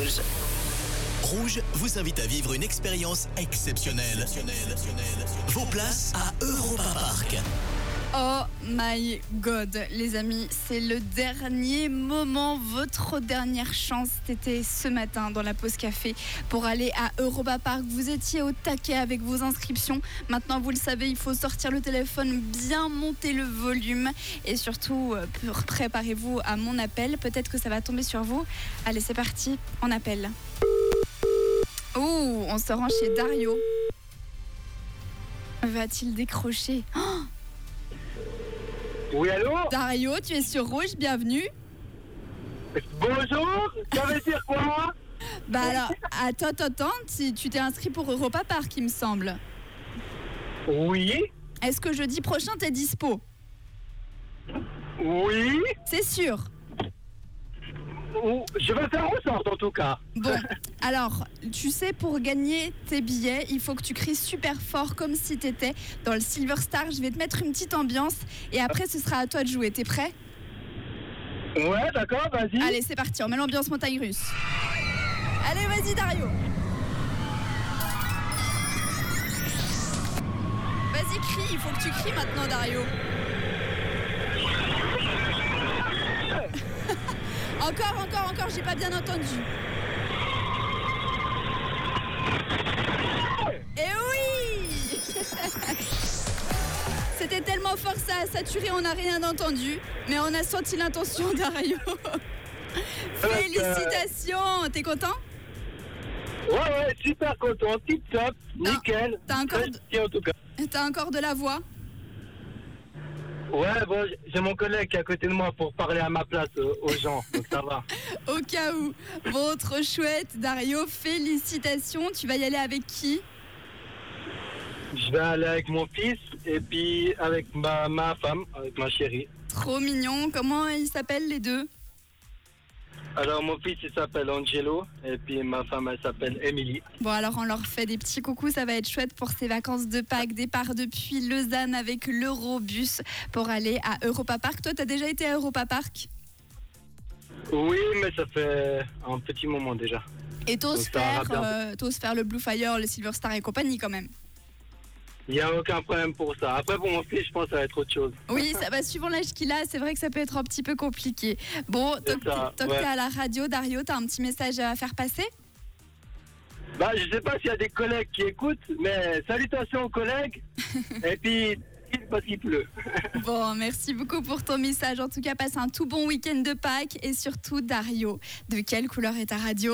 Rouge. Rouge vous invite à vivre une expérience exceptionnelle. Vos places à Europa Park. Oh my god, les amis, c'est le dernier moment, votre dernière chance. C'était ce matin dans la pause café pour aller à Europa Park. Vous étiez au taquet avec vos inscriptions. Maintenant, vous le savez, il faut sortir le téléphone, bien monter le volume et surtout, préparez-vous à mon appel. Peut-être que ça va tomber sur vous. Allez, c'est parti, on appelle. Oh, on se rend chez Dario. Va-t-il décrocher ? Oui, allô? Dario, tu es sur Rouge, bienvenue. Bonjour, ça veut dire quoi? Bah alors, attends, tu t'es inscrit pour Europa Park, il me semble. Oui, Est-ce que jeudi prochain, t'es dispo ? oui, C'est sûr. je vais faire en sorte en tout cas. Bon, alors, tu sais, pour gagner tes billets, il faut que tu cries super fort, comme si t'étais dans le Silver Star. Je vais te mettre une petite ambiance et après, ce sera à toi de jouer. T'es prêt ? Ouais, d'accord, vas-y. Allez, c'est parti, on met l'ambiance montagne russe. Allez, vas-y, Dario. Vas-y, crie, il faut que tu cries maintenant, Dario. Encore, j'ai pas bien entendu. Eh oui. C'était tellement fort, ça a saturé, on n'a rien entendu. Mais on a senti l'intention, Dario. Félicitations, t'es content ? Ouais, super content, tip top, nickel. T'as encore Merci en tout cas. T'as encore de la voix ? Ouais, bon, j'ai mon collègue qui est à côté de moi pour parler à ma place aux gens, donc ça va. Au cas où. Bon, trop chouette, Dario, félicitations. Tu vas y aller avec qui ? Je vais aller avec mon fils et puis avec ma femme, avec ma chérie. Trop mignon. Comment ils s'appellent les deux ? Alors mon fils il s'appelle Angelo et puis ma femme elle s'appelle Emily. Bon, alors on leur fait des petits coucous, ça va être chouette pour ces vacances de Pâques. Départ depuis Lausanne avec l'Eurobus pour aller à Europa Park. Toi, t'as déjà été à Europa Park ? Oui, mais ça fait un petit moment déjà. Et t'oses Donc, ça va faire le Blue Fire, le Silver Star et compagnie quand même ? Il n'y a aucun problème pour ça. Après, pour mon fils, je pense que ça va être autre chose. Oui, ça va suivant l'âge qu'il a, c'est vrai que ça peut être un petit peu compliqué. Bon, tant que t'es à la radio, Dario, t'as un petit message à faire passer ? Bah, je sais pas s'il y a des collègues qui écoutent, mais salutations aux collègues. Et puis, parce qu'il pleut. Bon, merci beaucoup pour ton message. En tout cas, passe un tout bon week-end de Pâques et surtout, Dario, de quelle couleur est ta radio ?